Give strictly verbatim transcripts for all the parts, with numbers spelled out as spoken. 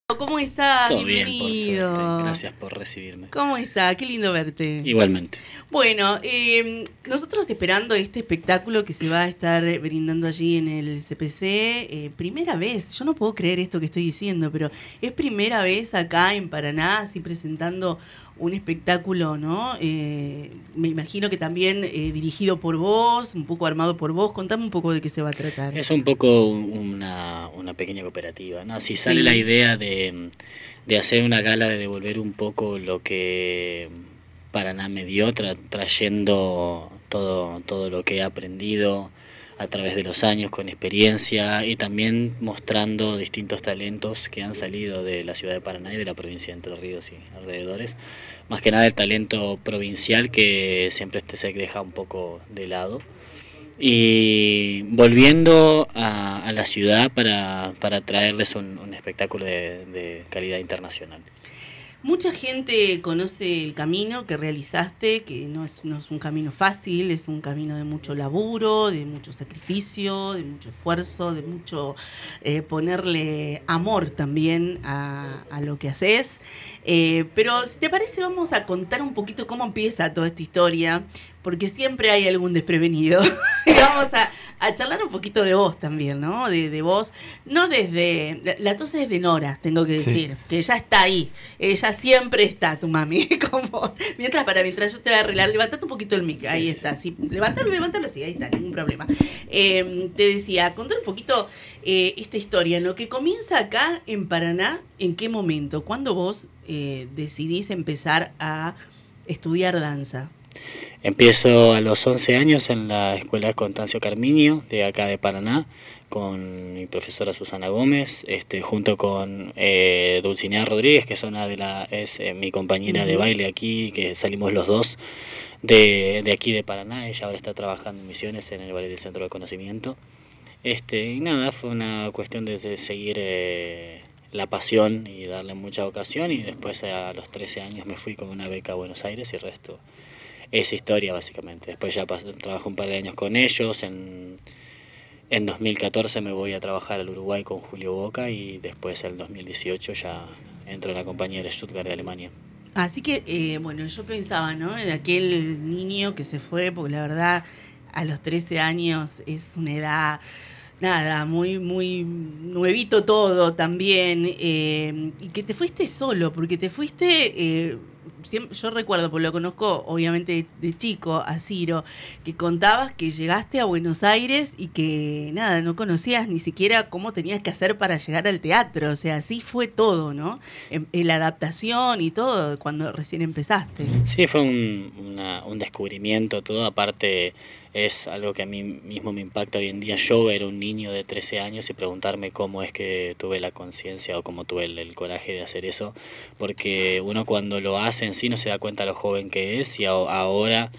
¿Cómo está? Todo bien, por Bienvenido. suerte. Gracias por recibirme. ¿Cómo está? Qué lindo verte. Igualmente. Bueno, eh, nosotros esperando este espectáculo que se va a estar brindando allí en el C P C, eh, primera vez, yo no puedo creer esto que estoy diciendo, pero es primera vez acá en Paraná, así presentando un espectáculo, ¿no? Eh, me imagino que también eh, dirigido por vos, un poco armado por vos. Contame un poco de qué se va a tratar. Es un poco una, una pequeña cooperativa, ¿no? Si sale Sí. la idea de, de hacer una gala, de devolver un poco lo que Paraná me dio, tra trayendo todo, todo lo que he aprendido a través de los años con experiencia y también mostrando distintos talentos que han salido de la ciudad de Paraná y de la provincia de Entre Ríos y alrededores. Más que nada el talento provincial que siempre este se deja un poco de lado. Y volviendo a, a la ciudad para, para traerles un, un espectáculo de, de calidad internacional. Mucha gente conoce el camino que realizaste, que no es, no es un camino fácil, es un camino de mucho laburo, de mucho sacrificio, de mucho esfuerzo, de mucho eh, ponerle amor también a, a lo que haces. Eh, pero si te parece vamos a contar un poquito cómo empieza toda esta historia, porque siempre hay algún desprevenido. Y vamos a, a charlar un poquito de vos también, ¿no? De, de vos, no desde... La, la tos es de Nora, tengo que decir, sí, que ella está ahí, ella siempre está, tu mami, con vos. Mientras, para, mientras yo te voy a arreglar, levantate un poquito el mic, ahí sí, está, sí. Sí, levántalo, levántalo así, ahí está, ningún problema. Eh, te decía, contar un poquito eh, esta historia, lo que comienza acá en Paraná, ¿en qué momento? ¿Cuándo vos eh, decidís empezar a estudiar danza? Empiezo a los once años en la escuela Constancio Carminio de acá de Paraná con mi profesora Susana Gómez, este, junto con eh, Dulcinea Rodríguez, que es una de la es eh, mi compañera uh-huh. de baile aquí, que salimos los dos de, de aquí de Paraná. Ella ahora está trabajando en Misiones en el Ballet del Centro de Conocimiento. Este, y nada, fue una cuestión de, de seguir eh, la pasión y darle mucha ocasión, y después a los trece años me fui con una beca a Buenos Aires y el resto es historia básicamente. Después ya pasé, trabajo un par de años con ellos, en, en dos mil catorce me voy a trabajar al Uruguay con Julio Boca y después en dos mil dieciocho ya entro en la compañía de Stuttgart de Alemania. Así que, eh, bueno, yo pensaba, ¿no? En aquel niño que se fue, porque la verdad a los trece años es una edad... Nada, muy, muy nuevito todo también, eh, y que te fuiste solo, porque te fuiste, eh, siempre, yo recuerdo, porque lo conozco obviamente de, de chico, a Ciro, que contabas que llegaste a Buenos Aires y que nada, no conocías ni siquiera cómo tenías que hacer para llegar al teatro, o sea, así fue todo, ¿no? En, en la adaptación y todo, cuando recién empezaste. Sí, fue un, una, un descubrimiento todo, aparte... Es algo que a mí mismo me impacta hoy en día. Yo era un niño de trece años y preguntarme cómo es que tuve la conciencia o cómo tuve el, el coraje de hacer eso, porque uno cuando lo hace en sí no se da cuenta lo joven que es, y a, ahora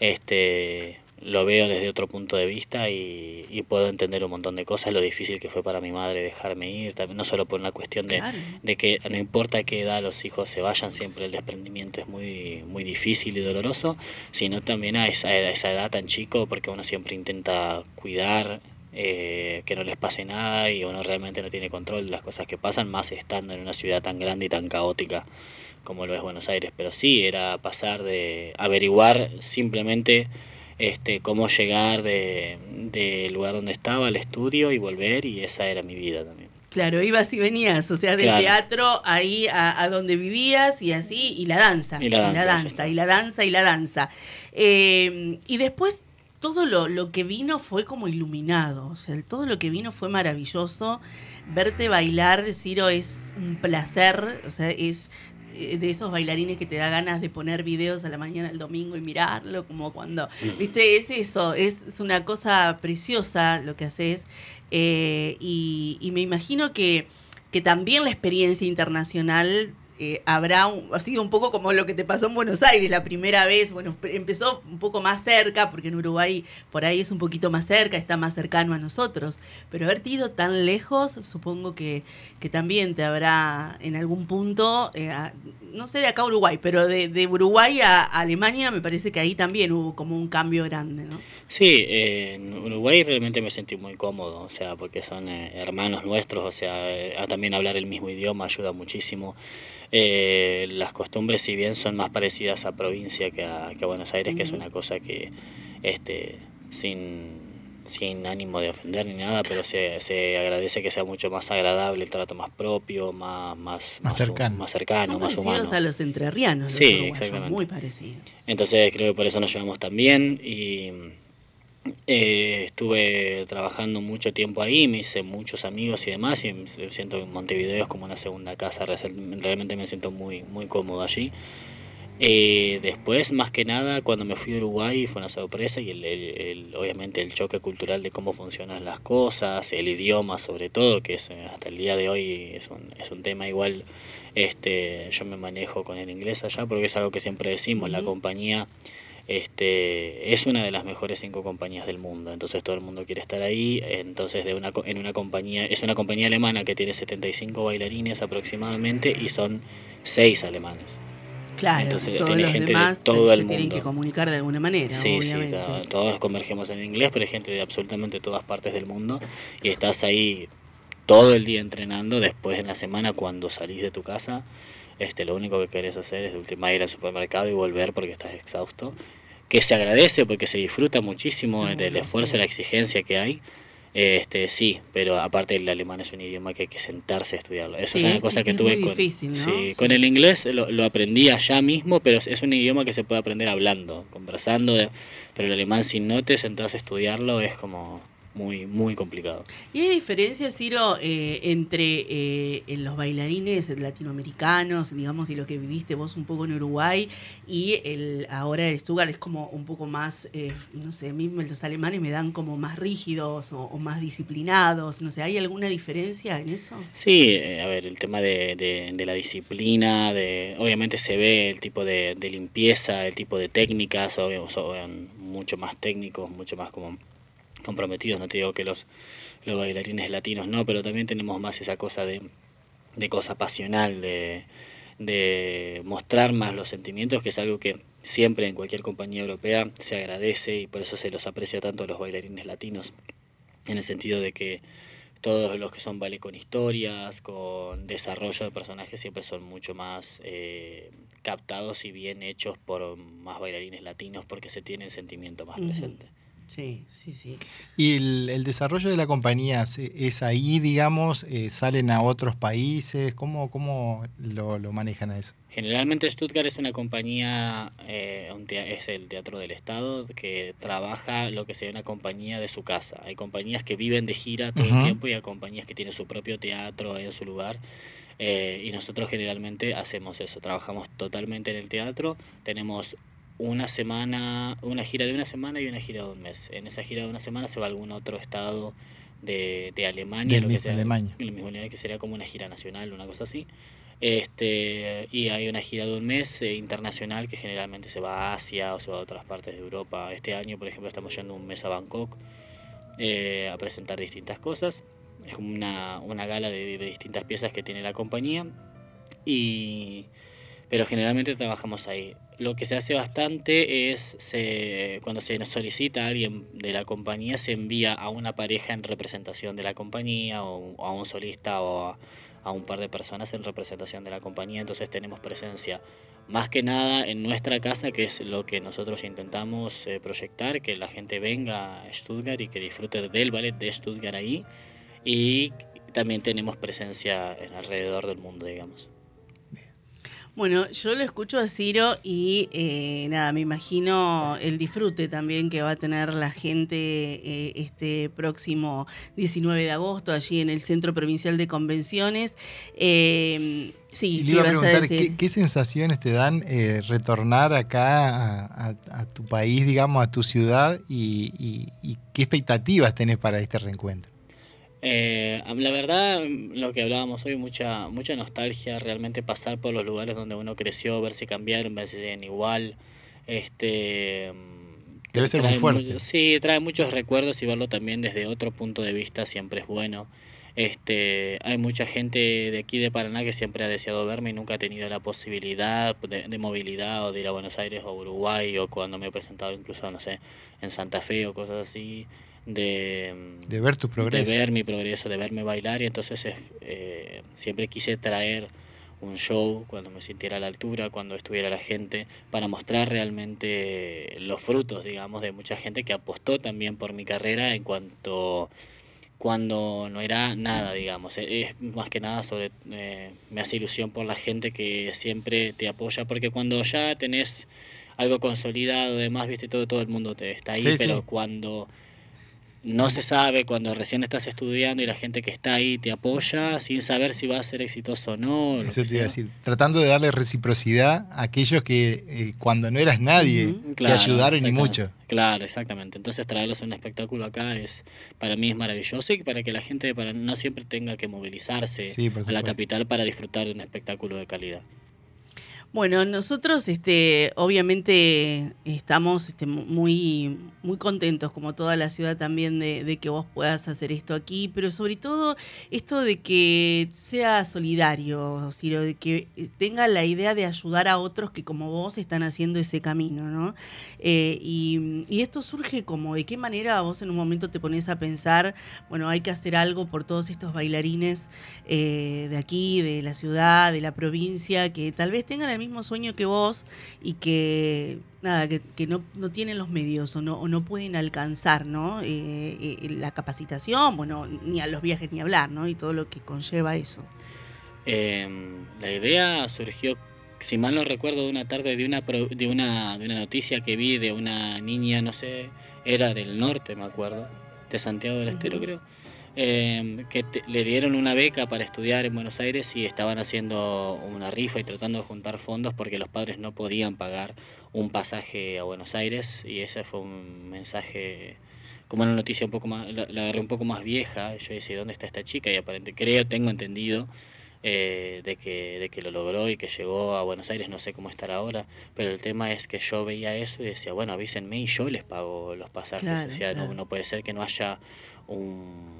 este, lo veo desde otro punto de vista y, y puedo entender un montón de cosas, lo difícil que fue para mi madre dejarme ir, también, no solo por una cuestión de, claro. de que no importa a qué edad los hijos se vayan, siempre el desprendimiento es muy, muy difícil y doloroso, sino también a esa, a esa edad tan chico, porque uno siempre intenta cuidar, eh, que no les pase nada, y uno realmente no tiene control de las cosas que pasan, más estando en una ciudad tan grande y tan caótica como lo es Buenos Aires. Pero sí, era pasar de averiguar simplemente Este, cómo llegar de, del lugar donde estaba al estudio y volver, y esa era mi vida también. Claro, ibas y venías, o sea, del claro. teatro ahí a, a donde vivías y así, y la danza, y la danza, y la danza, y la danza, y la danza. Eh, y después todo lo, lo que vino fue como iluminado, o sea, todo lo que vino fue maravilloso. Verte bailar, Ciro, es un placer, o sea, es... de esos bailarines que te da ganas de poner videos a la mañana del domingo y mirarlo, como cuando, viste, es eso, es, es una cosa preciosa lo que haces, eh, y, y me imagino que, que también la experiencia internacional eh, habrá un, ha sido un poco como lo que te pasó en Buenos Aires la primera vez. Bueno, empezó un poco más cerca, porque en Uruguay por ahí es un poquito más cerca, está más cercano a nosotros, pero haberte ido tan lejos, supongo que, que también te habrá en algún punto, eh, no sé de acá a Uruguay, pero de, de Uruguay a, a Alemania me parece que ahí también hubo como un cambio grande, ¿no? Sí, eh, en Uruguay realmente me sentí muy cómodo, o sea, porque son eh, hermanos nuestros, o sea, eh, a también hablar el mismo idioma ayuda muchísimo. Eh, las costumbres, si bien son más parecidas a provincia que a, que a Buenos Aires, que es una cosa que, este, sin, sin ánimo de ofender ni nada, pero se, se agradece que sea mucho más agradable, el trato más propio, más, más, Más cercano. más cercano, Son más parecidos humano. a los entrerrianos, Sí, los uruguayos, exactamente. muy parecidos. Entonces creo que por eso nos llevamos tan bien y eh, estuve trabajando mucho tiempo ahí, me hice muchos amigos y demás y siento que Montevideo es como una segunda casa, realmente me siento muy, muy cómodo allí. Eh, después, más que nada, cuando me fui a Uruguay fue una sorpresa y el, el, el, obviamente el choque cultural de cómo funcionan las cosas, el idioma sobre todo, que es, hasta el día de hoy es un, es un tema igual. Este, yo me manejo con el inglés allá porque es algo que siempre decimos, uh-huh. La compañía este, es una de las mejores cinco compañías del mundo, entonces todo el mundo quiere estar ahí, entonces de una, en una compañía, es una compañía alemana que tiene setenta y cinco bailarines aproximadamente y son seis alemanes. Claro, entonces todos tiene los gente demás de todo el se tienen mundo. Que comunicar de alguna manera, sí, obviamente. Sí, to- todos convergemos en inglés, pero hay gente de absolutamente todas partes del mundo y estás ahí todo el día entrenando. Después en la semana cuando salís de tu casa, este, lo único que querés hacer es de última ir al supermercado y volver porque estás exhausto, que se agradece porque se disfruta muchísimo sí, del esfuerzo y sí. La exigencia que hay. Este, sí, pero aparte el alemán es un idioma que hay que sentarse a estudiarlo. Eso sí, es una cosa que es tuve muy con, difícil, ¿no? sí, sí. con el inglés lo, lo aprendí allá mismo, pero es un idioma que se puede aprender hablando, conversando, pero el alemán si no te sentás a estudiarlo es como muy, muy complicado. ¿Y hay diferencias, Ciro, eh, entre eh, los bailarines latinoamericanos, digamos, y lo que viviste vos un poco en Uruguay, y el ahora el Stuttgart es como un poco más, eh, no sé, a mí los alemanes me dan como más rígidos o, o más disciplinados, no sé, ¿hay alguna diferencia en eso? Sí, eh, a ver, el tema de, de, de la disciplina, de obviamente se ve el tipo de, de limpieza, el tipo de técnicas, o, son mucho más técnicos, mucho más como comprometidos, no te digo que los, los bailarines latinos no, pero también tenemos más esa cosa de, de cosa pasional, de, de mostrar más los sentimientos, que es algo que siempre en cualquier compañía europea se agradece y por eso se los aprecia tanto a los bailarines latinos, en el sentido de que todos los que son ballet con historias, con desarrollo de personajes, siempre son mucho más eh, captados y bien hechos por más bailarines latinos porque se tiene el sentimiento más uh-huh. presente. Sí, sí, sí. ¿Y el, el desarrollo de la compañía es ahí, digamos? Eh, ¿Salen a otros países? ¿Cómo, cómo lo, lo manejan a eso? Generalmente Stuttgart es una compañía, eh, un te- es el Teatro del Estado, que trabaja lo que sería una compañía de su casa. Hay compañías que viven de gira todo uh-huh. el tiempo y hay compañías que tienen su propio teatro en su lugar. Eh, y nosotros generalmente hacemos eso, trabajamos totalmente en el teatro, tenemos una semana, una gira de una semana y una gira de un mes. En esa gira de una semana se va a algún otro estado de, de Alemania, Del lo mismo que sea, Alemania. el mismo Alemania, que sería como una gira nacional, una cosa así. Este, y hay una gira de un mes eh, internacional que generalmente se va a Asia o se va a otras partes de Europa. Este año, por ejemplo, estamos yendo un mes a Bangkok eh, a presentar distintas cosas. Es como una, una gala de, de distintas piezas que tiene la compañía. Y... pero generalmente trabajamos ahí. Lo que se hace bastante es, se, cuando se nos solicita a alguien de la compañía, se envía a una pareja en representación de la compañía, o, o a un solista, o a, a un par de personas en representación de la compañía. Entonces tenemos presencia más que nada en nuestra casa, que es lo que nosotros intentamos eh, proyectar, que la gente venga a Stuttgart y que disfrute del ballet de Stuttgart ahí. Y también tenemos presencia en alrededor del mundo, digamos. Bueno, yo lo escucho a Ciro y eh, nada, me imagino el disfrute también que va a tener la gente eh, este próximo diecinueve de agosto allí en el Centro Provincial de Convenciones. Eh, sí, y le iba a preguntar, ¿qué, ¿qué sensaciones te dan eh, retornar acá a, a, a tu país, digamos, a tu ciudad y, y, y qué expectativas tenés para este reencuentro? Eh, la verdad, lo que hablábamos hoy, mucha mucha nostalgia, realmente pasar por los lugares donde uno creció, ver si cambiaron, ver si siguen igual. Este, Debe ser muy fuerte. Mu- sí, trae muchos recuerdos y verlo también desde otro punto de vista siempre es bueno. Este, hay mucha gente de aquí de Paraná que siempre ha deseado verme y nunca ha tenido la posibilidad de, de movilidad o de ir a Buenos Aires o Uruguay, o cuando me he presentado incluso, no sé, en Santa Fe o cosas así, de, de ver tu progreso. De ver mi progreso, de verme bailar, y entonces eh, siempre quise traer un show cuando me sintiera a la altura, cuando estuviera la gente, para mostrar realmente los frutos, digamos, de mucha gente que apostó también por mi carrera en cuanto... cuando no era nada, digamos. Es más que nada sobre, eh, me hace ilusión por la gente que siempre te apoya, porque cuando ya tenés algo consolidado, además, viste, todo, todo el mundo te está ahí, sí, pero sí. Cuando no se sabe, cuando recién estás estudiando y la gente que está ahí te apoya sin saber si va a ser exitoso o no. Eso te iba a decir, tratando de darle reciprocidad a aquellos que eh, cuando no eras nadie, uh-huh. Claro, te ayudaron y mucho. Claro, exactamente. Entonces traerlos a un espectáculo acá es, para mí es maravilloso, y para que la gente para no siempre tenga que movilizarse sí, a la capital para disfrutar de un espectáculo de calidad. Bueno, nosotros este, obviamente estamos este, muy, muy contentos, como toda la ciudad también, de, de que vos puedas hacer esto aquí, pero sobre todo esto de que sea solidario, Ciro, de que tenga la idea de ayudar a otros que como vos están haciendo ese camino, ¿no? Eh, y, y esto surge como, ¿de qué manera vos en un momento te pones a pensar, bueno, hay que hacer algo por todos estos bailarines eh, de aquí, de la ciudad, de la provincia, que tal vez tengan el mismo sueño que vos y que nada que, que no, no tienen los medios o no, o no pueden alcanzar, ¿no? Eh, eh, la capacitación, bueno, ni a los viajes ni hablar, ¿no? Y todo lo que conlleva eso. Eh, la idea surgió, si mal no recuerdo, de una tarde de una, de una de una noticia que vi de una niña, no sé, era del norte, me acuerdo, de Santiago del Estero, uh-huh. creo. Eh, que te, le dieron una beca para estudiar en Buenos Aires y estaban haciendo una rifa y tratando de juntar fondos porque los padres no podían pagar un pasaje a Buenos Aires, y ese fue un mensaje, como una noticia un poco más, la, la agarré un poco más vieja. Yo decía, ¿dónde está esta chica? Y aparentemente, creo, tengo entendido eh, de, que, de que lo logró y que llegó a Buenos Aires, no sé cómo estará ahora, pero el tema es que yo veía eso y decía, bueno, avísenme y yo les pago los pasajes. Claro, o sea, claro. no, no puede ser que no haya un...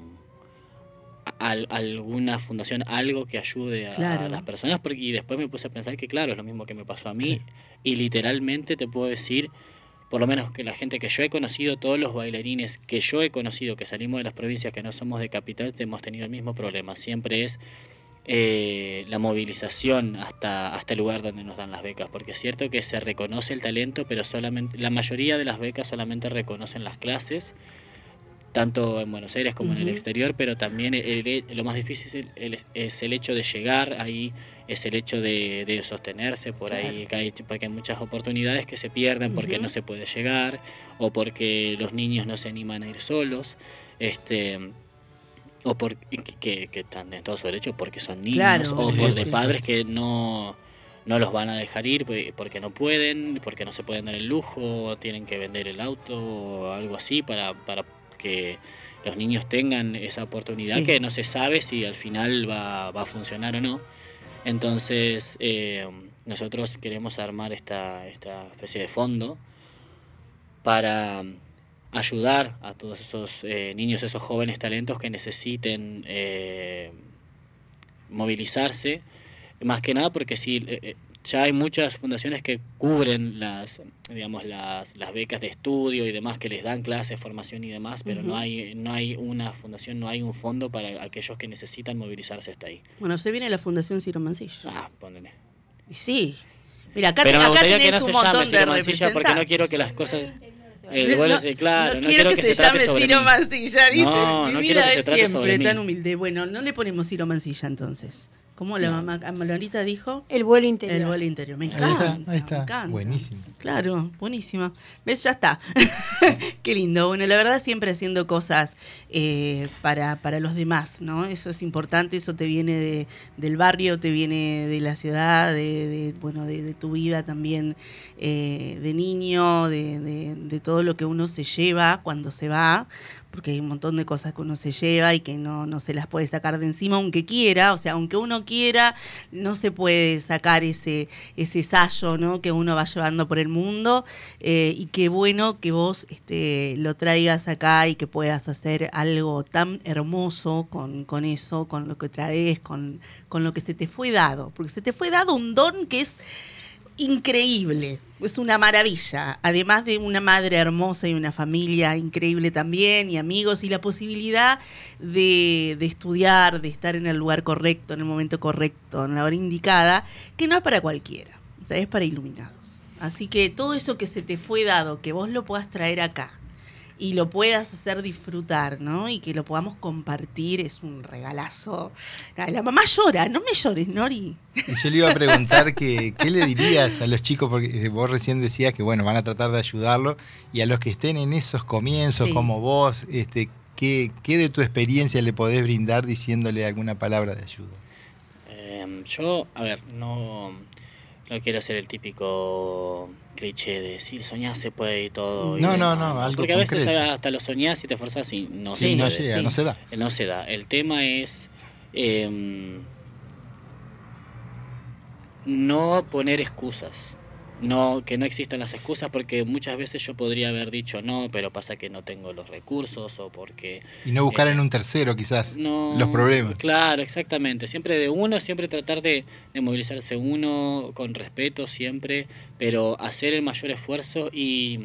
Al, alguna fundación, algo que ayude a, claro. a las personas, porque, y después me puse a pensar que claro, es lo mismo que me pasó a mí, sí. Y literalmente te puedo decir, por lo menos que la gente que yo he conocido, todos los bailarines que yo he conocido que salimos de las provincias, que no somos de capital, hemos tenido el mismo problema, siempre es eh, la movilización hasta, hasta el lugar donde nos dan las becas, porque es cierto que se reconoce el talento, pero solamente la mayoría de las becas solamente reconocen las clases, tanto en Buenos Aires como uh-huh. en el exterior, pero también el, el, lo más difícil es el, es el hecho de llegar ahí, es el hecho de, de sostenerse por claro. ahí, que hay, porque hay muchas oportunidades que se pierden porque uh-huh. no se puede llegar, o porque los niños no se animan a ir solos, este o por, que, que, que están en todo su derecho porque son niños, claro, o sí, por de sí. padres que no... no los van a dejar ir porque no pueden, porque no se pueden dar el lujo, tienen que vender el auto o algo así para... para que los niños tengan esa oportunidad, sí. que no se sabe si al final va, va a funcionar o no. Entonces eh, nosotros queremos armar esta, esta especie de fondo para ayudar a todos esos eh, niños, esos jóvenes talentos que necesiten eh, movilizarse, más que nada porque si eh, ya hay muchas fundaciones que cubren las, digamos, las, las becas de estudio y demás, que les dan clases, formación y demás, pero uh-huh. no hay no hay una fundación, no hay un fondo para aquellos que necesitan movilizarse hasta ahí. Bueno, se viene la Fundación Ciro Mancilla. Ah, ponele. Y sí. Mira, acá, pero te, me acá tenés que no un se montón llame de Ciro Mancilla porque no quiero que las cosas... El no, es, claro, no, no quiero que, que se, se llame Ciro mí. Mancilla, dice. No, Mi no vida quiero que se es trate siempre sobre tan mí. humilde. Bueno, no le ponemos Ciro Mancilla entonces. ¿Cómo la no. mamá Lorita dijo? El vuelo interior. El vuelo interior, me Ahí encanta. está, ahí está. Me encanta. Buenísimo. Claro, buenísima. ¿Ves? Ya está. Qué lindo. Bueno, la verdad siempre haciendo cosas eh, para, para los demás, ¿no? Eso es importante, eso te viene de, del barrio, te viene de la ciudad, de, de bueno, de, de tu vida también eh, de niño, de, de, de todo lo que uno se lleva cuando se va, porque hay un montón de cosas que uno se lleva y que no, no se las puede sacar de encima aunque quiera, o sea, aunque uno quiera, no se puede sacar ese, ese sallo, ¿no?, que uno va llevando por el mundo, eh, y qué bueno que vos este, lo traigas acá y que puedas hacer algo tan hermoso con, con eso, con lo que traes, con, con lo que se te fue dado, porque se te fue dado un don que es increíble, es una maravilla, además de una madre hermosa y una familia increíble también, y amigos, y la posibilidad de, de estudiar, de estar en el lugar correcto, en el momento correcto, en la hora indicada, que no es para cualquiera, o sea, es para iluminados. Así que todo eso que se te fue dado, que vos lo puedas traer acá y lo puedas hacer disfrutar, ¿no? Y que lo podamos compartir, es un regalazo. La mamá llora, no me llores, Nori. Y yo le iba a preguntar que, qué le dirías a los chicos, porque vos recién decías que bueno, van a tratar de ayudarlo, y a los que estén en esos comienzos, sí, como vos, este, ¿qué, qué de tu experiencia le podés brindar diciéndole alguna palabra de ayuda? Eh, yo, a ver, no, no quiero ser el típico cliché de si soñás se puede y todo. No, y no, no, no, algo porque a veces concreto. hasta lo soñás y te esforzás y no sí, se no puede. llega, sí. no se da. No se da. El tema es eh, no poner excusas. No, que no existan las excusas, porque muchas veces yo podría haber dicho no, pero pasa que no tengo los recursos o porque... Y no buscar eh, en un tercero quizás no, los problemas. Claro, exactamente. Siempre de uno, siempre tratar de, de movilizarse uno con respeto siempre, pero hacer el mayor esfuerzo y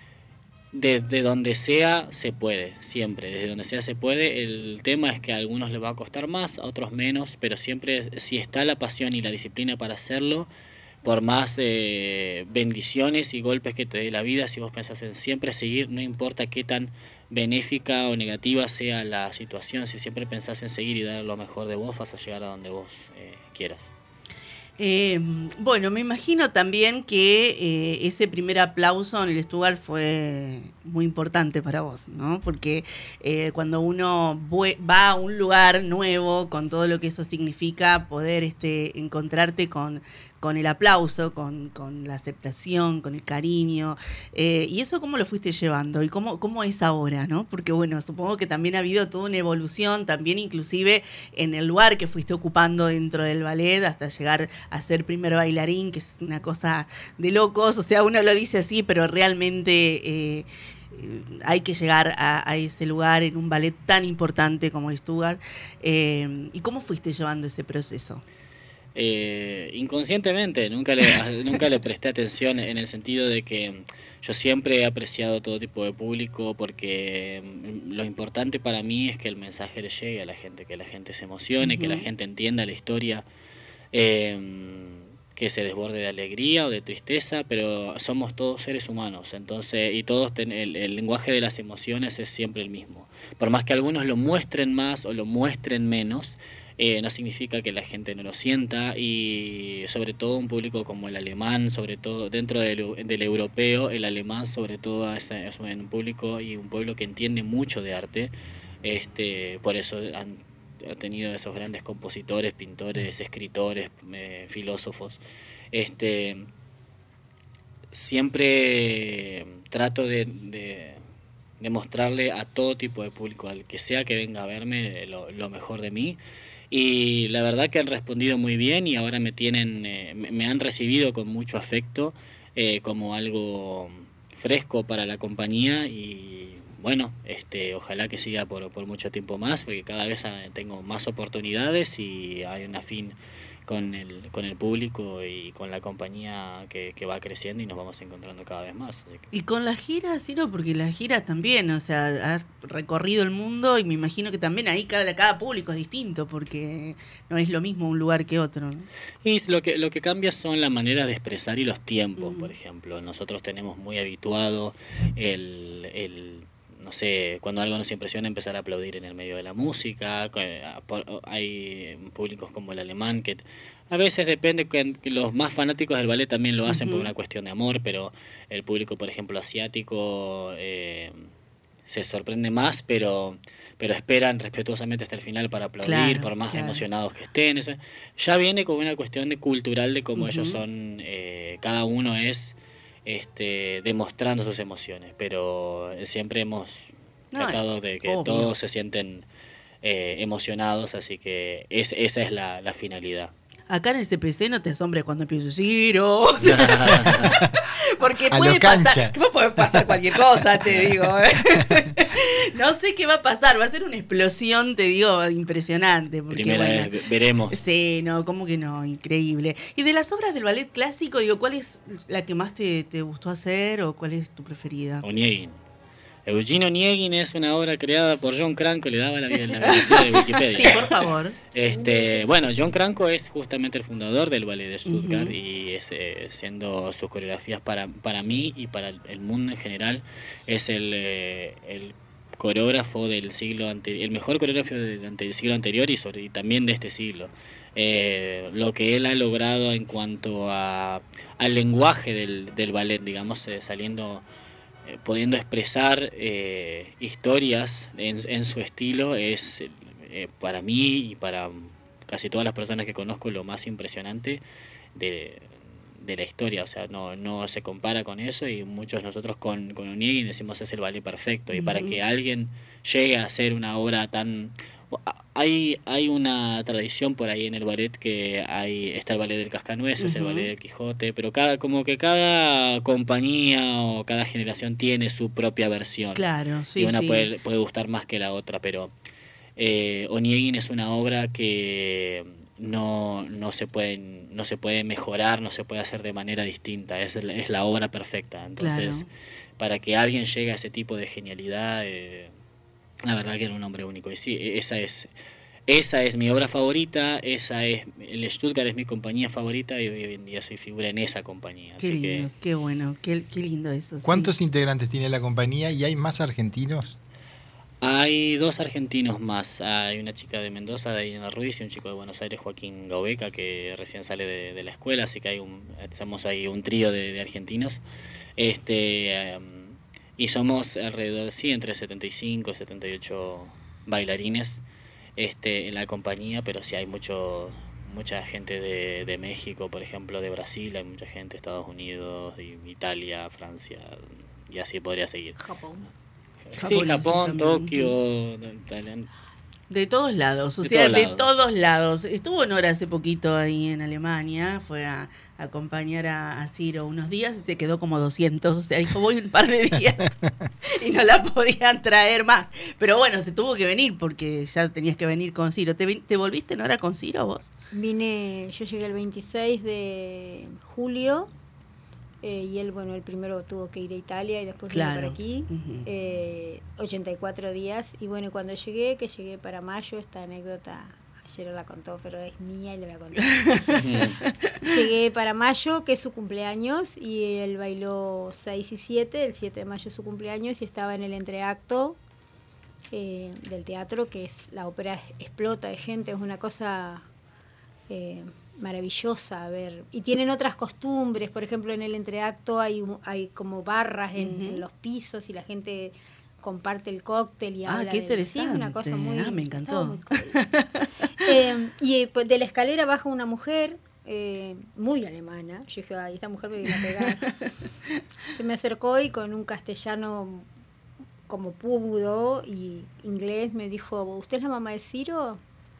desde donde sea se puede, siempre, desde donde sea se puede. El tema es que a algunos les va a costar más, a otros menos, pero siempre si está la pasión y la disciplina para hacerlo, por más eh, bendiciones y golpes que te dé la vida, si vos pensás en siempre seguir, no importa qué tan benéfica o negativa sea la situación, si siempre pensás en seguir y dar lo mejor de vos, vas a llegar a donde vos eh, quieras. Eh, bueno, me imagino también que eh, ese primer aplauso en el Stuttgart fue muy importante para vos, ¿no? Porque eh, cuando uno va a un lugar nuevo, con todo lo que eso significa, poder este, encontrarte con... con el aplauso, con, con la aceptación, con el cariño, eh, y eso cómo lo fuiste llevando y cómo, cómo es ahora, ¿no? Porque bueno, supongo que también ha habido toda una evolución, también inclusive en el lugar que fuiste ocupando dentro del ballet, hasta llegar a ser primer bailarín, que es una cosa de locos, o sea, uno lo dice así, pero realmente... Eh, hay que llegar a, a ese lugar en un ballet tan importante como el Stuttgart. Eh, ¿y cómo fuiste llevando ese proceso? Eh, inconscientemente, nunca le, nunca le presté atención en el sentido de que yo siempre he apreciado todo tipo de público, porque lo importante para mí es que el mensaje le llegue a la gente, que la gente se emocione, uh-huh. que la gente entienda la historia, eh, que se desborde de alegría o de tristeza, pero somos todos seres humanos, entonces, y todos ten, el, el lenguaje de las emociones es siempre el mismo. Por más que algunos lo muestren más o lo muestren menos, Eh, no significa que la gente no lo sienta, y sobre todo un público como el alemán, sobre todo dentro del, del europeo, el alemán sobre todo es, es un público y un pueblo que entiende mucho de arte, este, por eso han, han tenido esos grandes compositores, pintores, escritores, eh, filósofos. Este, siempre trato de, de, de mostrarle a todo tipo de público, al que sea que venga a verme, lo, lo mejor de mí. Y la verdad que han respondido muy bien y ahora me tienen, eh, me han recibido con mucho afecto, eh, como algo fresco para la compañía, y bueno, este, ojalá que siga por, por mucho tiempo más, porque cada vez tengo más oportunidades y hay un afín con el, con el público y con la compañía que, que va creciendo y nos vamos encontrando cada vez más. Así que... Y con las giras, sí, no, porque las giras también, o sea, has recorrido el mundo y me imagino que también ahí cada, cada público es distinto, porque no es lo mismo un lugar que otro, ¿no? Y lo que, lo que cambia son la manera de expresar y los tiempos, uh-huh. por ejemplo. Nosotros tenemos muy habituado el... el no sé, cuando algo nos impresiona, empezar a aplaudir en el medio de la música. Hay públicos como el alemán que a veces depende, que los más fanáticos del ballet también lo hacen uh-huh. por una cuestión de amor, pero el público, por ejemplo, asiático eh, se sorprende más, pero pero esperan respetuosamente hasta el final para aplaudir, claro, por más claro. emocionados que estén. Eso ya viene con una cuestión de cultural de cómo uh-huh. ellos son, eh, cada uno es... Este, demostrando sus emociones, pero siempre hemos no, tratado de que obvio. Todos se sienten eh, emocionados, así que es, esa es la, la finalidad. Acá en el C P C no te asombres cuando empiezo Ciro. Porque puede pasar, puede pasar cualquier cosa, te digo. No sé qué va a pasar, va a ser una explosión, te digo, impresionante. Porque, Primera bueno, vez, veremos. Sí, no, ¿cómo que no? Increíble. Y de las obras del ballet clásico, digo, ¿cuál es la que más te, te gustó hacer o cuál es tu preferida? Onegin. Eugene Onegin es una obra creada por John Cranko, le daba la biografía de Wikipedia. Sí, por favor. Este, bueno, John Cranko es justamente el fundador del ballet de Stuttgart uh-huh. y es, eh, siendo sus coreografías para, para mí y para el mundo en general, es el, eh, el coreógrafo del siglo anterior, el mejor coreógrafo del, del siglo anterior y, sobre, y también de este siglo. Eh, lo que él ha logrado en cuanto a, al lenguaje del, del ballet, digamos, eh, saliendo... pudiendo expresar eh, historias en, en su estilo es eh, para mí y para casi todas las personas que conozco lo más impresionante de, de la historia, o sea, no, no se compara con eso y muchos de nosotros con, con Onegin decimos es el ballet perfecto y uh-huh. para que alguien llegue a hacer una obra tan... Hay, hay una tradición por ahí en el ballet que hay está el ballet del Cascanueces, uh-huh. el ballet del Quijote, pero cada como que cada compañía o cada generación tiene su propia versión. Claro, sí, y una sí. puede, puede gustar más que la otra, pero eh, Onegin es una obra que no, no se puede, no se puede mejorar, no se puede hacer de manera distinta, es, es la obra perfecta. Entonces, claro. para que alguien llegue a ese tipo de genialidad... Eh, la verdad que era un hombre único. Y sí, esa es, esa es mi obra favorita, esa es, el Stuttgart es mi compañía favorita y hoy en día soy figura en esa compañía. Qué así lindo, que, qué bueno, qué, qué lindo eso. ¿Cuántos sí. integrantes tiene la compañía y hay más argentinos? Hay dos argentinos más. Hay una chica de Mendoza, Diana Ruiz, y un chico de Buenos Aires, Joaquín Gaubeca, que recién sale de, de la escuela, así que hay un, somos ahí un trío de, de argentinos. Este... Um, Y somos alrededor, sí, entre setenta y cinco y setenta y ocho bailarines este, en la compañía, pero sí hay mucho mucha gente de, de México, por ejemplo, de Brasil, hay mucha gente de Estados Unidos, de Italia, Francia, y así podría seguir. Japón. Sí, Japón, Japón Tokio, Tailandia. De todos lados, o de sea, todos de lados. todos lados. Estuvo Nora hace poquito ahí en Alemania, fue a, a acompañar a, a Ciro unos días y se quedó como doscientos, o sea, dijo voy un par de días y no la podían traer más. Pero bueno, se tuvo que venir porque ya tenías que venir con Ciro. ¿Te, te volviste, Nora, con Ciro vos? Vine, yo llegué el veintiséis de julio. Eh, y él, bueno, el primero tuvo que ir a Italia y después claro. vino para aquí, uh-huh. eh, ochenta y cuatro días. Y bueno, cuando llegué, que llegué para mayo, esta anécdota ayer la contó, pero es mía y le voy a contar. Llegué para mayo, que es su cumpleaños, y él bailó seis y siete, el siete de mayo es su cumpleaños, y estaba en el entreacto eh, del teatro, que es la ópera explota de gente, es una cosa... Eh, maravillosa a ver, y tienen otras costumbres, por ejemplo en el entreacto hay hay como barras en, uh-huh. en los pisos y la gente comparte el cóctel y ah, habla qué de interesante. Sí, una cosa muy, ah, me encantó muy cool. eh, y pues, de la escalera baja una mujer eh, muy alemana, yo dije, ay, esta mujer me viene a pegar. Se me acercó y con un castellano como pudo y inglés me dijo, ¿usted es la mamá de Ciro?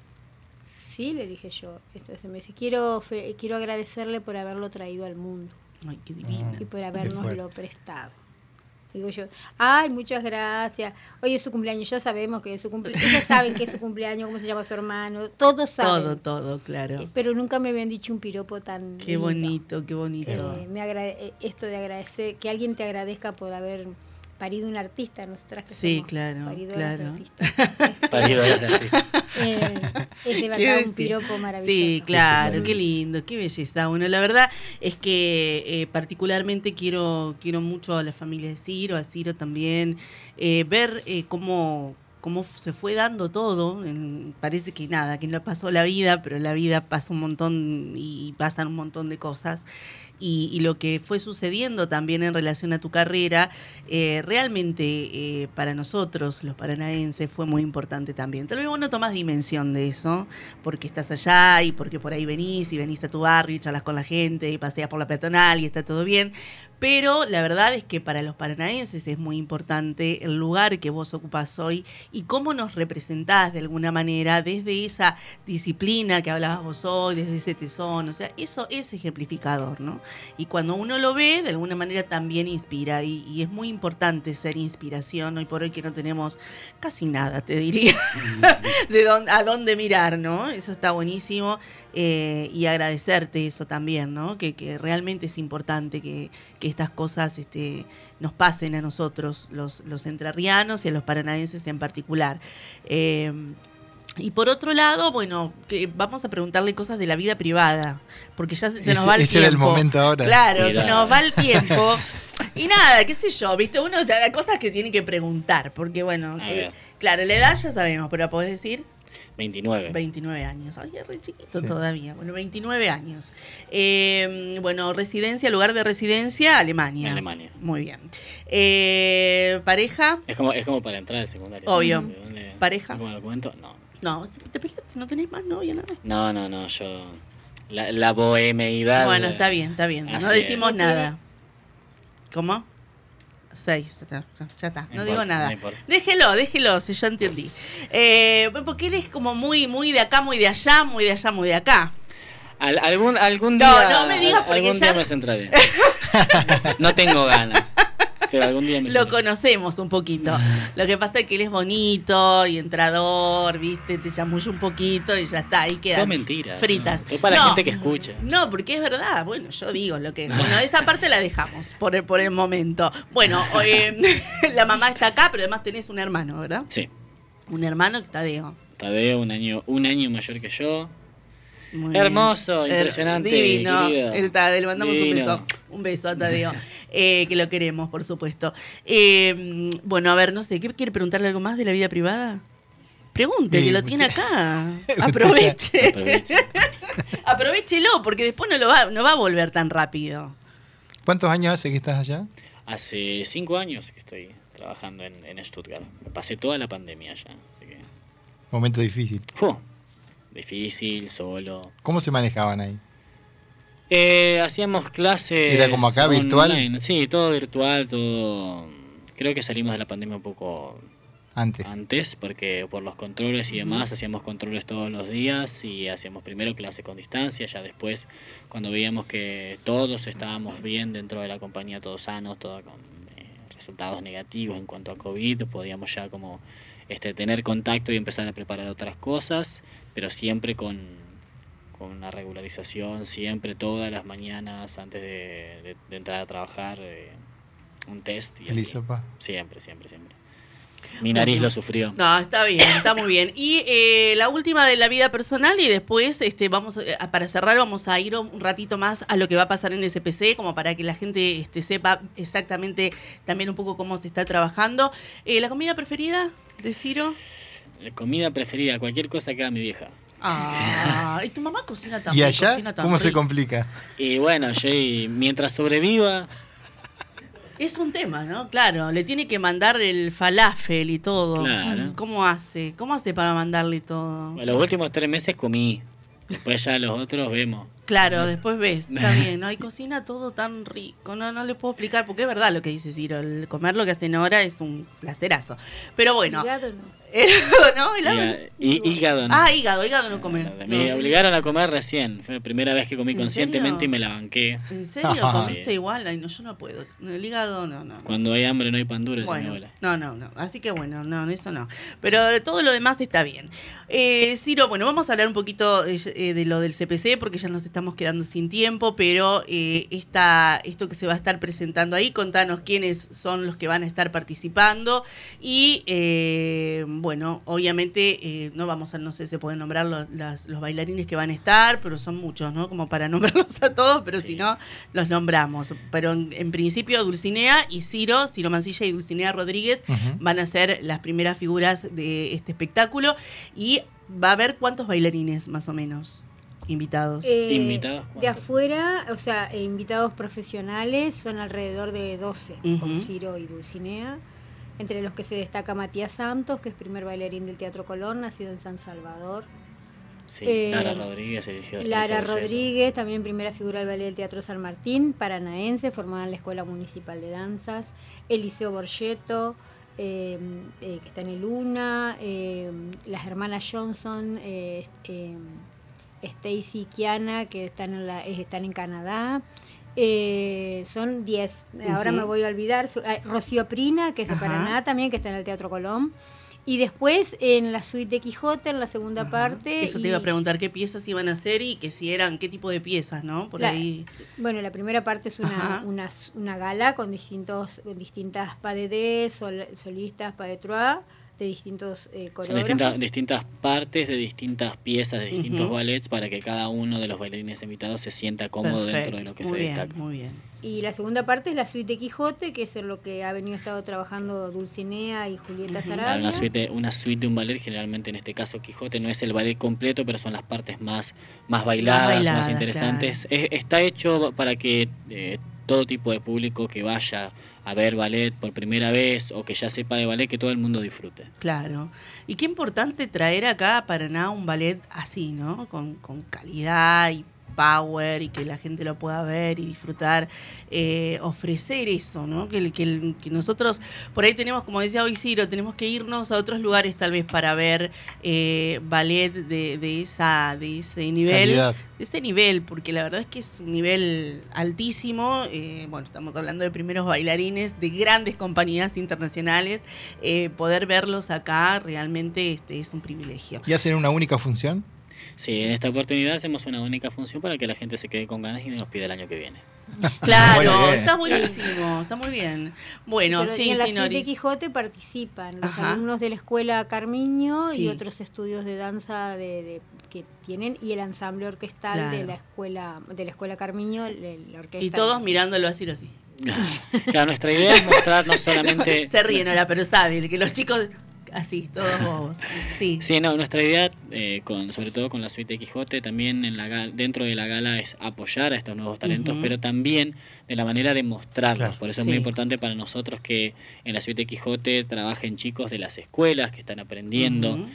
Sí, le dije yo. Entonces me dice, quiero, fe, quiero agradecerle por haberlo traído al mundo. Ay, qué divina. Y por habernoslo prestado. Digo yo, ay, muchas gracias. Hoy es su cumpleaños, ya sabemos que es su cumpleaños. Ellos saben que es su cumpleaños, cómo se llama su hermano. Todos saben. Todo, todo, claro. Eh, pero nunca me habían dicho un piropo tan Qué lindo. bonito, qué bonito. Eh, me agrade- esto de agradecer, que alguien te agradezca por haber... parido un artista, nosotras que sí, somos claro, paridoras claro. de artistas. Paridoras de artistas. Eh, es de verdad un piropo maravilloso. Sí, claro, qué lindo, qué belleza. Bueno, la verdad es que eh, particularmente quiero quiero mucho a la familia de Ciro, a Ciro también, eh, ver eh, cómo cómo se fue dando todo. En, parece que nada, que no pasó la vida, pero la vida pasa un montón y pasan un montón de cosas. Y, y lo que fue sucediendo también en relación a tu carrera, eh, realmente eh, para nosotros, los paranaenses, fue muy importante también. Tal vez vos no tomás dimensión de eso, porque estás allá y porque por ahí venís y venís a tu barrio y charlas con la gente y paseas por la peatonal y está todo bien, pero la verdad es que para los paranaenses es muy importante el lugar que vos ocupás hoy y cómo nos representás de alguna manera desde esa disciplina que hablabas vos hoy, desde ese tesón, o sea, eso es ejemplificador, ¿no? Y cuando uno lo ve, de alguna manera también inspira, y, y es muy importante ser inspiración hoy por hoy que no tenemos casi nada, te diría, de dónde, a dónde mirar, ¿no? Eso está buenísimo, eh, y agradecerte eso también, ¿no? Que, que realmente es importante que, que estas cosas este, nos pasen a nosotros, los, los entrerrianos y a los paranaenses en particular. Eh, Y por otro lado, bueno, que vamos a preguntarle cosas de la vida privada, porque ya se, se nos ese, va el ese tiempo. era el momento ahora. Claro, Cuidado. se nos va el tiempo. Y nada, qué sé yo, viste, uno ya hay cosas que tiene que preguntar, porque bueno, A eh, ver. claro, la edad ya sabemos, pero ¿podés decir? veintinueve. veintinueve años. Ay, es re chiquito Sí. todavía. Bueno, veintinueve años. Eh, bueno, residencia, lugar de residencia, Alemania. Alemania. Muy bien. Eh, pareja. Es como, es como para entrar al secundario. Obvio. ¿De dónde- Pareja. ¿Cómo lo cuento? No. No, ¿te peleaste? ¿No tenés más novia, nada? No, no, no, yo... La, la bohemeidad... Bueno, está bien, está bien. Así No es. decimos nada. ¿Cómo? Seis. Ya está, no, No digo importa, nada. no importa. Déjelo, déjelo, si yo entendí. Eh, porque él es como muy, muy de acá, muy de allá, muy de allá, muy de acá. Al- algún, algún No, día... no me digas porque algún ya- día me centraré. No tengo ganas. Pero algún día me Lo centraré. conocemos un poquito. Lo que pasa es que él es bonito y entrador, ¿viste? Te chamulla un poquito y ya está, ahí quedan Todo mentira. fritas. No, es para No, gente que escucha. No, porque es verdad. Bueno, yo digo lo que es. Bueno, esa parte la dejamos por el, por el momento. Bueno, eh, la mamá está acá, pero además tenés un hermano, ¿verdad? Sí. Un hermano que está Tadeo. Tadeo, un año, un año mayor que yo. Muy Hermoso, bien. impresionante, Divino. querido. El Tadeo, le mandamos Divino. un beso. Un beso a Tadeo. Eh, que lo queremos, por supuesto. Eh, bueno, a ver, no sé, ¿qué quiere preguntarle algo más de la vida privada? Pregunte, Sí, que lo porque- tiene acá. Usted Aproveche. Aproveche. Aprovechelo, porque después no, lo va, no va a volver tan rápido. ¿Cuántos años hace que estás allá? Hace cinco años que estoy trabajando en, en Stuttgart. Me pasé toda la pandemia allá. Así que... Momento difícil. ¡Fu! Difícil, solo. ¿Cómo se manejaban ahí? Eh, hacíamos clases. ¿Era como acá, virtual? online. Sí, todo virtual, todo. Creo que salimos de la pandemia un poco Antes. antes, porque por los controles y demás hacíamos controles todos los días y hacíamos primero clases con distancia, ya después, cuando veíamos que todos estábamos bien dentro de la compañía, todos sanos, todos con eh, resultados negativos en cuanto a COVID, podíamos ya como este, tener contacto y empezar a preparar otras cosas, pero siempre con, con una regularización, siempre todas las mañanas antes de, de- de entrar a trabajar, eh, un test y El así. hisopa. Siempre, siempre, siempre. Mi nariz Bueno. lo sufrió. No, está bien, está muy bien. Y eh, la última de la vida personal y después, este, vamos a- para cerrar, vamos a ir un ratito más a lo que va a pasar en S P C, como para que la gente este, sepa exactamente también un poco cómo se está trabajando. Eh, ¿La comida preferida de Ciro? La comida preferida, cualquier cosa que haga mi vieja. Ah, y tu mamá cocina tan ¿Y allá? cocina tan ¿Cómo se rico. complica? Y bueno, yo y mientras sobreviva, Es un tema, ¿no? Claro, le tiene que mandar el falafel y todo. Claro. ¿Cómo hace? ¿Cómo hace para mandarle todo? los últimos tres meses comí. Después ya los otros vemos. Claro, después ves, está bien. Ay, cocina todo tan rico. No, no le puedo explicar, porque es verdad lo que dice Ciro. El comer lo que hacen ahora es un placerazo. Pero bueno, Hígado no. ¿no? ¿El Hígado, hí- hígado no. Ah, hígado, hígado no comer. Me No. obligaron a comer recién. Fue la primera vez que comí ¿En conscientemente serio? y me la banqué. ¿En serio? Ah. ¿Comiste Sí. igual? Ay, no, yo no puedo. El hígado, no, no. no. Cuando hay hambre no hay pan duro, esa mi Bueno, abuela. no, no, no. Así que bueno, no, eso no. Pero todo lo demás está bien. Eh, Ciro, bueno, vamos a hablar un poquito de, eh, de lo del C P C porque ya nos estamos quedando sin tiempo, pero eh, esta, esto que se va a estar presentando ahí, contanos quiénes son los que van a estar participando y, eh, bueno, obviamente eh, no vamos a, no sé, se pueden nombrar los, las- los bailarines que van a estar, pero son muchos, ¿no? Como para nombrarlos a todos, pero Sí. si no, los nombramos. Pero en, en principio Dulcinea y Ciro, Ciro Mancilla y Dulcinea Rodríguez Ujú. van a ser las primeras figuras de este espectáculo y va a haber cuántos bailarines más o menos invitados. Eh, ¿Invitados de cuántos? afuera, o sea, eh, invitados profesionales son alrededor de doce, Ujú. con Ciro y Dulcinea. Entre los que se destaca Matías Santos, que es primer bailarín del Teatro Colón, nacido en San Salvador. Sí, Eh, Lara Rodríguez eligió. Lara Elisa Boyello. Rodríguez, también primera figura del ballet del Teatro San Martín, paranaense, formada en la Escuela Municipal de Danzas. Eliseo Borgetto, eh, eh, que está en el UNA. Eh, las hermanas Johnson, eh, eh, Stacy y Kiana, que están en, la, eh, están en Canadá. Eh, son diez. Ahora Uh-huh. me voy a olvidar. Rocío Prina, que es de Ajá. Paraná también, que está en el Teatro Colón. Y después en la suite de Quijote, en la segunda Ajá. parte. Eso te y iba a preguntar qué piezas iban a hacer y que si eran, qué tipo de piezas, ¿no? Por la- ahí. Bueno, la primera parte es una, Ajá. una, una gala con distintos con distintas pas de deux, sol, solistas, pas de trois, de distintos eh, Son coreógrafos. distintas, distintas partes de distintas piezas, de distintos Ujú. ballets, para que cada uno de los bailarines invitados se sienta cómodo dentro de lo que muy se bien, destaca. Muy bien. Y la segunda parte es la suite de Quijote, que es en lo que ha venido estado trabajando Dulcinea y Julieta Ujú. Sarabia. Claro, una suite, una suite de un ballet, generalmente en este caso Quijote, no es el ballet completo, pero son las partes más, más bailadas, más, bailadas, interesantes. Es- está hecho para que eh, todo tipo de público que vaya a ver ballet por primera vez o que ya sepa de ballet, que todo el mundo disfrute. Claro. Y qué importante traer acá a Paraná un ballet así, ¿no? Con, con calidad y power y que la gente lo pueda ver y disfrutar, eh, ofrecer eso, ¿no? Que, que, que nosotros, por ahí tenemos, como decía hoy Ciro, tenemos que irnos a otros lugares tal vez para ver eh, ballet de, de, esa, de ese nivel. Calidad. De ese nivel, porque la verdad es que es un nivel altísimo. Eh, bueno, estamos hablando de primeros bailarines de grandes compañías internacionales. Eh, poder verlos acá realmente este, es un privilegio. ¿Y hacen una única función? Sí, en esta oportunidad hacemos una única función para que la gente se quede con ganas y nos pida el año que viene. Claro, Muy bien. está buenísimo, está muy bien. Bueno, Pero, sí, y en la sí, suite de Noris. Quijote participan los Ajá. alumnos de la Escuela Carmiño Sí. y otros estudios de danza de, de- que tienen, y el ensamble orquestal Claro. de la escuela de la Escuela Carmiño, el- la orquesta. Y todos mirándolo así, así. Claro, nuestra idea es mostrar no solamente... Se ríen ahora, pero saben que los chicos así, todos bobos. Sí. Sí, no, nuestra idea, eh, con, sobre todo con la suite de Quijote, también en la gal- dentro de la gala es apoyar a estos nuevos talentos, Ujú. pero también de la manera de mostrarlos. Claro. Por eso es Sí. muy importante para nosotros que en la suite de Quijote trabajen chicos de las escuelas que están aprendiendo, Ujú.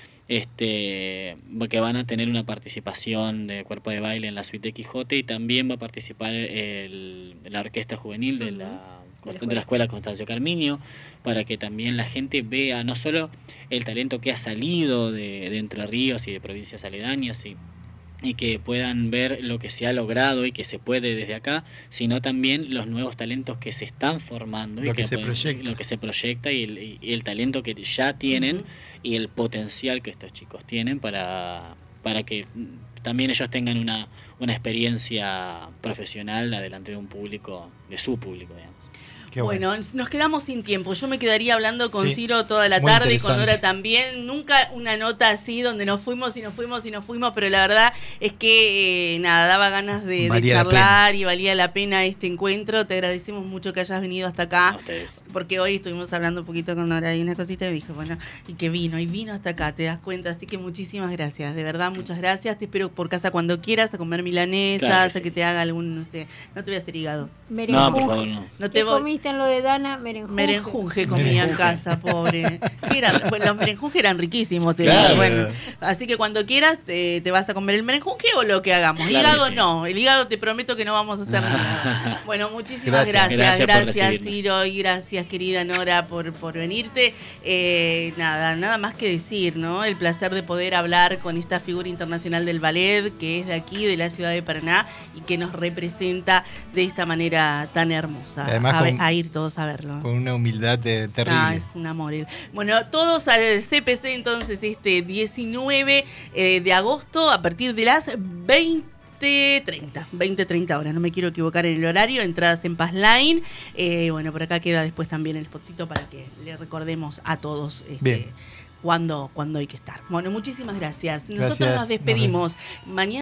este, que van a tener una participación de cuerpo de baile en la suite de Quijote, y también va a participar el- la orquesta juvenil de la De la de la Escuela Constancio Carmiño, para que también la gente vea no solo el talento que ha salido de, de Entre Ríos y de provincias aledañas, y, y que puedan ver lo que se ha logrado y que se puede desde acá, sino también los nuevos talentos que se están formando y Lo que se proyecta. lo que se proyecta y el, y el talento que ya tienen, Ujú. y el potencial que estos chicos tienen para, para que mm, también ellos tengan una, una experiencia profesional adelante de un público, de su público, digamos. Qué Bueno, nos quedamos sin tiempo. Yo me quedaría hablando con Sí, Ciro toda la muy tarde, con interesante. Nora también. Nunca una nota así donde nos fuimos y nos fuimos y nos fuimos, pero la verdad es que eh, nada, daba ganas de, de Valía la charlar y valía la pena este encuentro. Te agradecemos mucho que hayas venido hasta acá. A ustedes. Porque hoy estuvimos hablando un poquito con Nora y una cosita y me dijo, bueno, y que vino, y vino hasta acá, te das cuenta. Así que muchísimas gracias, de verdad, muchas gracias. Te espero por casa cuando quieras, a comer milanesas, Claro que a sí. que te haga algún, no sé, no te voy a hacer hígado. No, por favor, no. No ¿Qué te voy. comiste en lo de Dana? Merenjunje. Merenjunje comía en Merenjunje. casa, pobre. ¿Qué era? Bueno, los merenjunjes eran riquísimos. Te Claro. digo. Bueno, así que cuando quieras te, te vas a comer el merenjunje o lo que hagamos. Claro Hígado que sí. no, el hígado te prometo que no vamos a hacer nada. Bueno, muchísimas Gracias. gracias. Gracias por Gracias, recibirnos. Ciro, y gracias, querida Nora, por, por venirte. Eh, nada, nada más que decir, ¿no? El placer de poder hablar con esta figura internacional del ballet, que es de aquí, de la ciudad de Paraná, y que nos representa de esta manera tan hermosa. Además, a, ve- con- a ir todos a verlo. Con una humildad eh, terrible. Ah, es un amor. él. Bueno, todos al C P C entonces este diecinueve eh, de agosto a partir de las veinte treinta, veinte treinta horas, no me quiero equivocar en el horario, entradas en Paz Line. Eh, bueno, por acá queda después también el spotcito para que le recordemos a todos este, Bien. cuándo, cuándo hay que estar. Bueno, muchísimas gracias. Nosotros Gracias. nos despedimos. Mañana